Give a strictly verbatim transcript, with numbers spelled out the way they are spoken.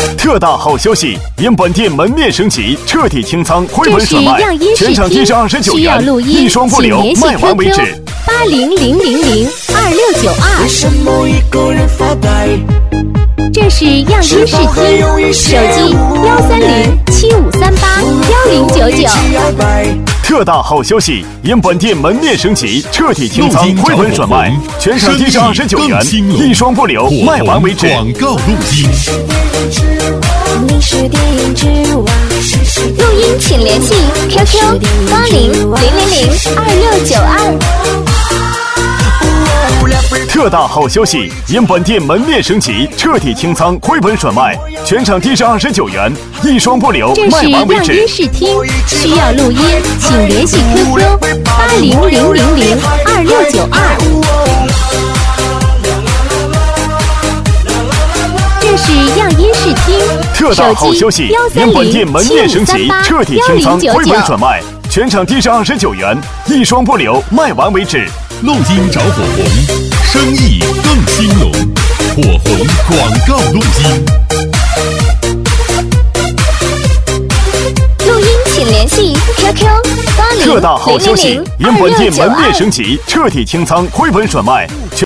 特大好消息！因本店门面升级，彻底清仓，回本甩卖，全场低至二十九元，一双不留，卖完为止。 八零零零零二六九二。 为什么一个人发呆？ 这是样音视听，手机幺三零七五三八幺零九九。 特大好消息！因本店门面升级，彻底清仓，回本甩卖，全场低至二十九元，一双不留，卖完为止。 广告录音。 录音请联系 Q Q 八零零零零二六九二。 特大好消息！因本店门面升级，彻底清仓，回本甩卖，全场低至二十九元，一双不留，卖完为止。 这是样音视听，需要录音，请联系 Q Q 八零零零零二六九二。这是样音视听， 特大好消息！因本店门面升级，彻底清仓，回本甩卖，全场低至二十九元，一双不留，卖完为止。 录音找火红，生意更兴隆。火红广告录音。 录音请联系 Q Q 八零特大好消息！因本店门面升级， 级，彻底清仓，回本甩卖。